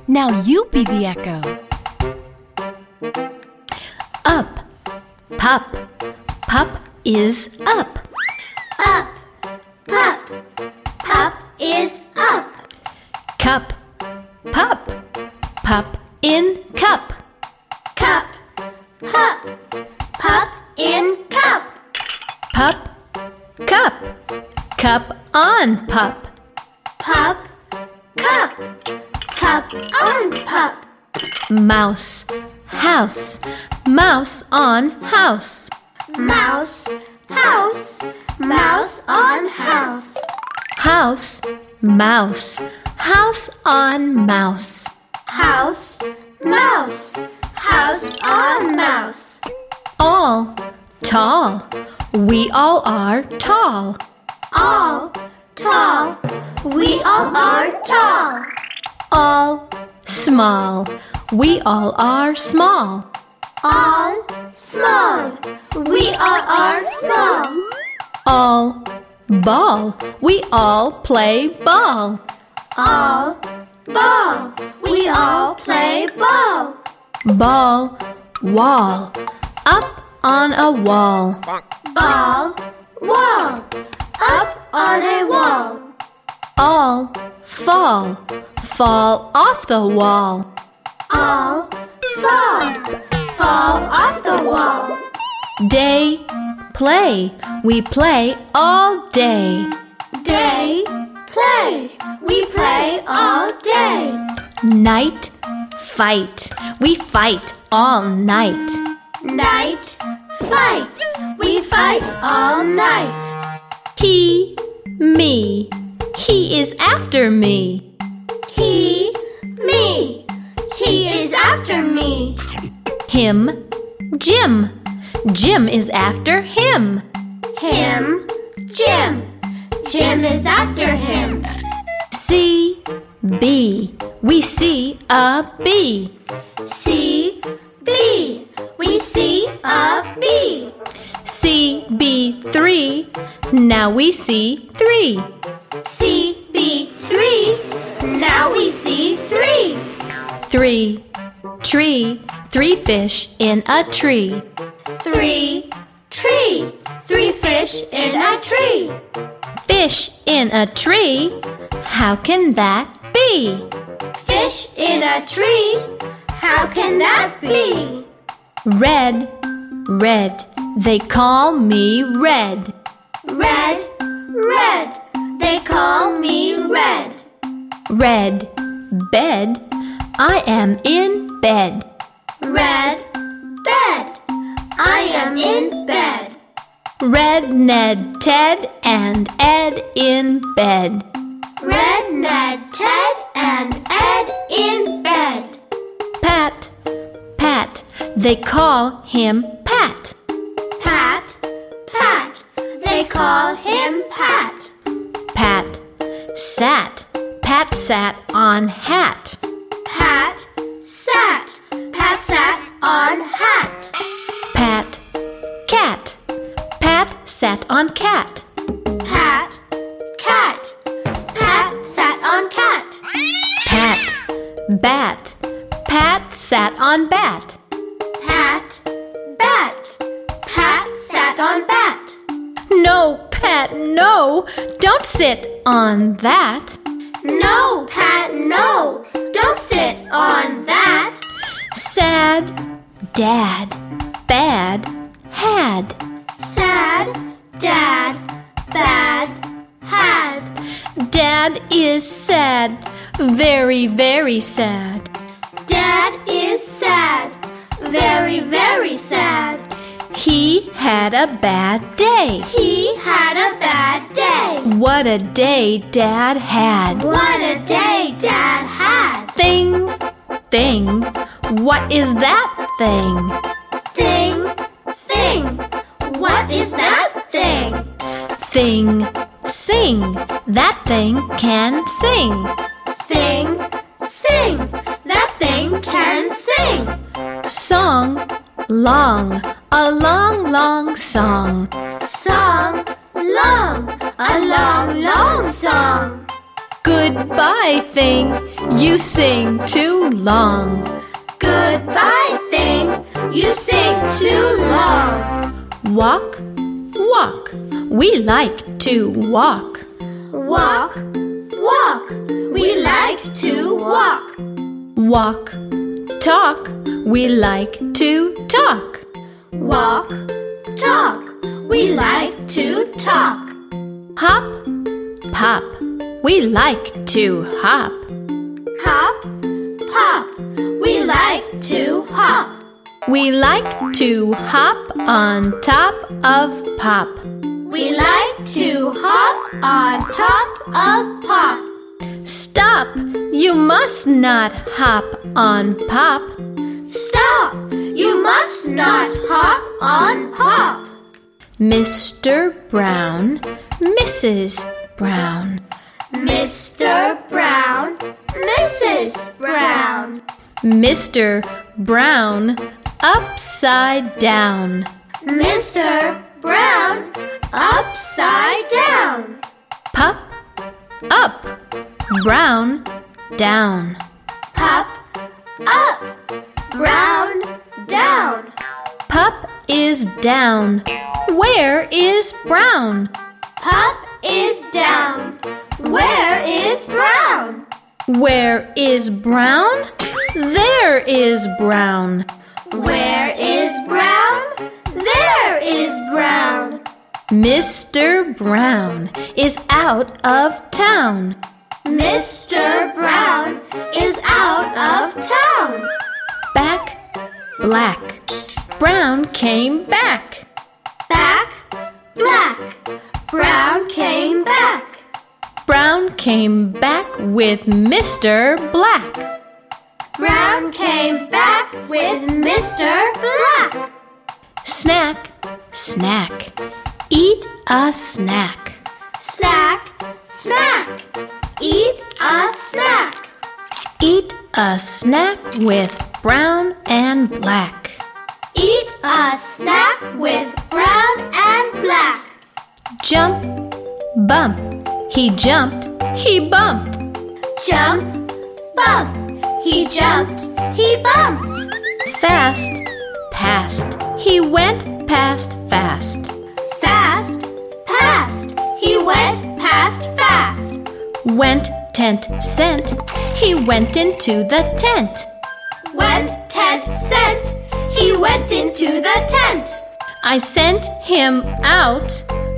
Now you be the echo. Up, pup, pup is up. Up, pup, pup is up. Cup, pup, pup in cup. Cup, pup, pup in cup. Pup, cup, cup on pup. Pup, cup, cup on pup. Mouse, house, mouse on house. Mouse, house, mouse on house. House, mouse, house on mouse. House, mouse, house on mouse. All, tall, we all are tall. All, tall, we all are tall. All, small, we all are small. All, small, we all are small. All, ball, we all play ball. All, ball, we all play ball. Ball, wall, up on a wall. Ball, wall, up on a wall. All, fall, fall off the wall. All, fall, fall off the wall. Day, play, we play all day. Day, play, we play all day. Night, fight, we fight all night. Night, fight, we fight all night. He, me, he is after me. He, me, he is after me. Him, Jim, Jim is after him. Him, Jim, Jim is after him. C, B, we see a bee. C, B, we see a bee. C, B, 3, now we see 3. C, B, 3, now we see 3. 3, tree, 3 fish in a tree. 3, tree, 3 fish in a tree. Fish in a tree, how can that be? Fish in a tree, how can that be? Red, red, they call me red. Red, red, they call me red. Red, bed, I am in bed. Red, bed, I am in bed. Red Ned, Ted, and Ed in bed. Red Ned, Ted, and Ed in bed. Pat, Pat, they call him Pat. Pat, Pat, they call him Pat. Pat, sat, Pat sat on hat. Pat, sat, Pat sat on hat. Pat, cat, Pat sat on cat. Pat, cat, Pat sat on cat. Pat, bat, Pat sat on bat. Pat, bat, Pat sat on bat. No, Pat, no, don't sit on that. No, Pat, no, don't sit on that. Sad, dad, bad, had. Sad, dad, bad, had. Dad is sad, very, very sad. Dad is sad, very, very sad. He had a bad day. He had a bad day. What a day Dad had. What a day Dad had. Thing, thing, what is that thing? Thing, thing, what is that thing? Thing, sing, that thing can sing. Thing, sing, that thing can sing. Song, long, a long, long song. Song, long, a long, long song. Goodbye thing, you sing too long. Goodbye thing, you sing too long. Walk, walk, we like to walk. Walk, walk, we like to walk. Walk, talk, we like to talk. Walk, talk, we like to talk. Hop, pop, we like to hop. Hop, pop, we like to hop. We like to hop on top of Pop. We like to hop on top of Pop. Stop, you must not hop on Pop. Stop, you must not hop on Pop. Mr. Brown, Mrs. Brown. Mr. Brown, Mrs. Brown. Mr. Brown, upside down. Mr. Brown, upside down. Pup, up, Brown, down. Pup, up, Brown, down. Pup is down. Where is Brown? Pup is down. Where is Brown? Where is Brown? There is Brown. Where is Brown? There is Brown. Mr. Brown is out of town. Mr. Brown is out of town. Back, black. Brown came back. Back, black. Brown came back. Brown came back with Mr. Black. Brown came back with Mr. Black. Snack, snack. Eat a snack. Snack, snack. Eat a snack. Eat a snack with Brown and Black. Eat a snack with Brown and Black. Jump, bump. He jumped, he bumped. Jump, bump. He jumped, he bumped. Fast, past. He went past fast. Fast, past. He went past fast. Went tent sent. He went into the tent. Went tent sent. He went into the tent. I sent him out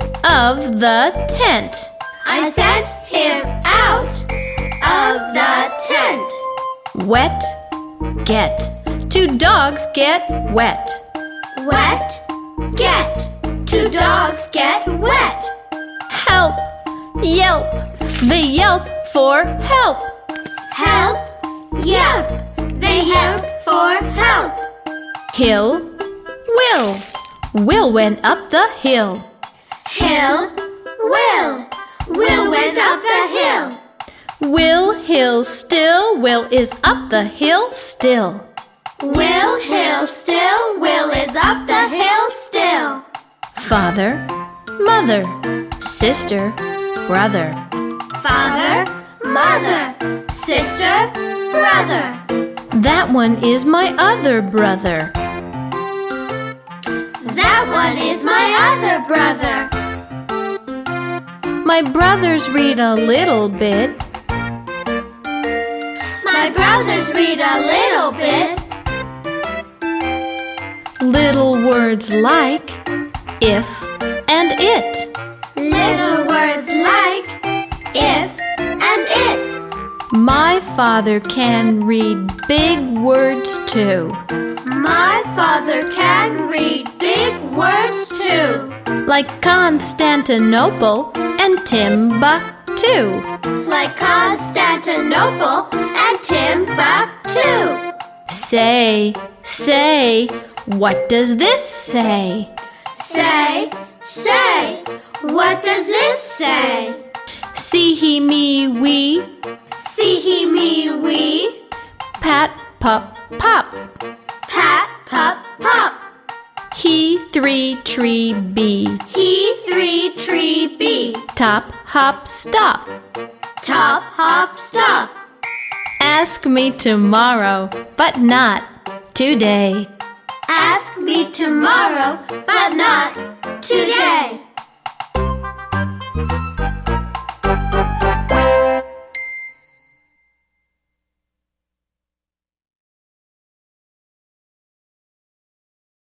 of the tent. I sent him out of the tent. Wet, get. Two dogs get wet. Wet, get. Two dogs get wet. Help, yelp. They yelp for help. Help, yelp. They yelp for help. Hill, Will. Will went up the hill. Hill, Will. Will went up the hill. Will hill still. Will is up the hill still. Will hill still. Will is up the hill still. Father, mother, sister, brother. Father, mother, sister, brother. That one is my other brother. That one is my other brother. My brothers read a little bit. My brothers read a little bit. Little words like if and it. Little words like if and it. My father can read big words too. My father can read big words too. Like Constantinople and Timbuktu. Like Constantinople and Timbuktu. Say, say, what does this say? Say, say, what does this say? See he me we, See he me we, pat pup pop. pat pup pop. He 3 tree bee, He 3 tree bee, top hop stop. Top, hop, stop. Ask me tomorrow, but not today. Ask me tomorrow, but not today.